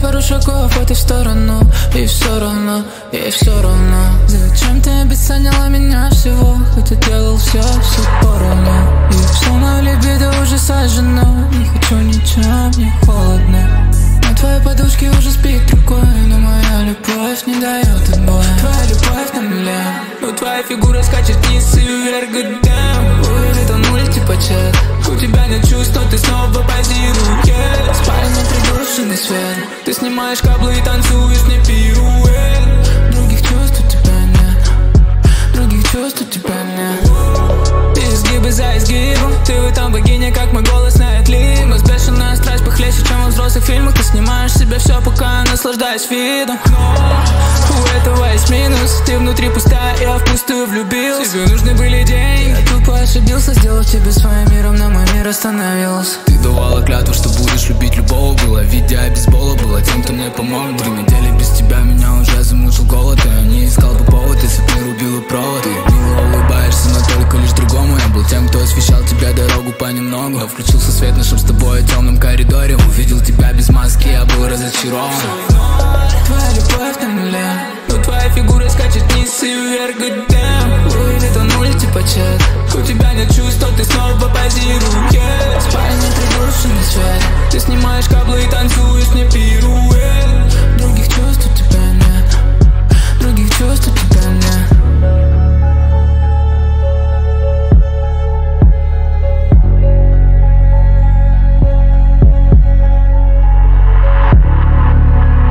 пару шагов в эту сторону, и все равно, ей все равно. Зачем ты обесценила меня всего, хотя делал все поровну. И все мое либидо уже сожжено, не хочу ничем, мне холодно. На твоей подушке уже спит другой, но моя любовь не дает отбоя. Твоя любовь на нуле, но твоя фигура скачет вниз и вверх, goddamn. Уверен, он мультипачет. У тебя нет чувств, но ты снова позируешь. Спальня приглушенный свет, ты снимаешь каблы и танцуешь мне пируэт. Других чувств у тебя нет, других чувств у тебя нет. Изгибы за изгибом, ты в этом богиня, как мой голос на Этли. У нас бешеная страсть похлеще, чем во взрослых фильмах. Ты снимаешь себе все, пока наслаждаюсь видом. Но у этого есть минус, ты внутри пустая, я впустую влюбился. Тебе нужны были деньги, я тупо ошибился, сделав тебе своим миром, но мой мир остановился. Ты давала клятву, что будешь любить любого. Была в виде бейсбола, была тем, кто мне помог. 3 недели без тебя меня уже замучил голод. И я не искал бы повод, если б не рубила провод. Ты мило улыбаешься, но только лишь другому. Я был тем, кто освещал тебе дорогу понемногу. Я включился свет в нашем с тобой темном коридоре. Увидел тебя без маски, я был разочарован.